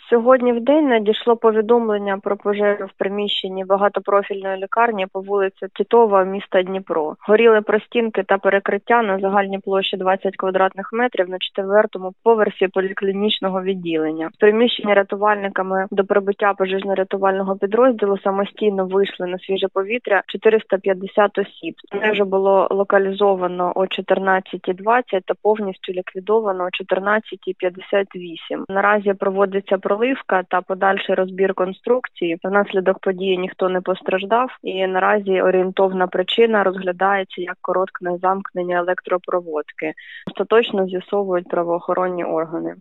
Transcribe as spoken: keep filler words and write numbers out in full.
Сьогодні в день надійшло повідомлення про пожежу в приміщенні багатопрофільної лікарні по вулиці Тітова, міста Дніпро. Горіли простінки та перекриття на загальній площі двадцять квадратних метрів на четвертому поверсі поліклінічного відділення. З приміщення рятувальниками до прибуття пожежно-рятувального підрозділу самостійно вийшли на свіже повітря чотириста п'ятдесят осіб. Пожежу було локалізовано о чотирнадцятій двадцять та повністю ліквідовано о чотирнадцятій п'ятдесят вісім. Наразі проводиться проливка та подальший розбір конструкції. Внаслідок події ніхто не постраждав і наразі орієнтовна причина розглядається як короткне замкнення електропроводки. Остаточно з'ясовують правоохоронні органи.